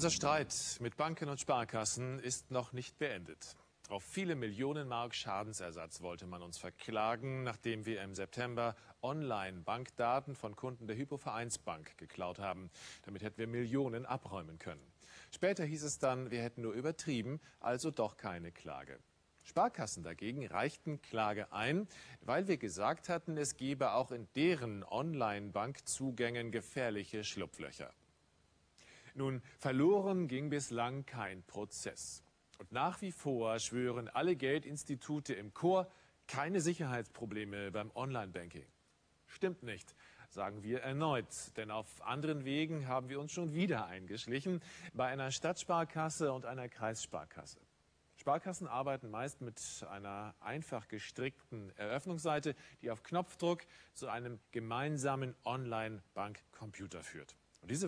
Unser Streit mit Banken und Sparkassen ist noch nicht beendet. Auf viele Millionen Mark Schadensersatz wollte man uns verklagen, nachdem wir im September Online-Bankdaten von Kunden der Hypo-Vereinsbank geklaut haben. Damit hätten wir Millionen abräumen können. Später hieß es dann, wir hätten nur übertrieben, also doch keine Klage. Sparkassen dagegen reichten Klage ein, weil wir gesagt hatten, es gebe auch in deren Online-Bankzugängen gefährliche Schlupflöcher. Nun, verloren ging bislang kein Prozess. Und nach wie vor schwören alle Geldinstitute im Chor, keine Sicherheitsprobleme beim Online-Banking. Stimmt nicht, sagen wir erneut, denn auf anderen Wegen haben wir uns schon wieder eingeschlichen, bei einer Stadtsparkasse und einer Kreissparkasse. Sparkassen arbeiten meist mit einer einfach gestrickten Eröffnungsseite, die auf Knopfdruck zu einem gemeinsamen Online-Bankcomputer führt. Und diese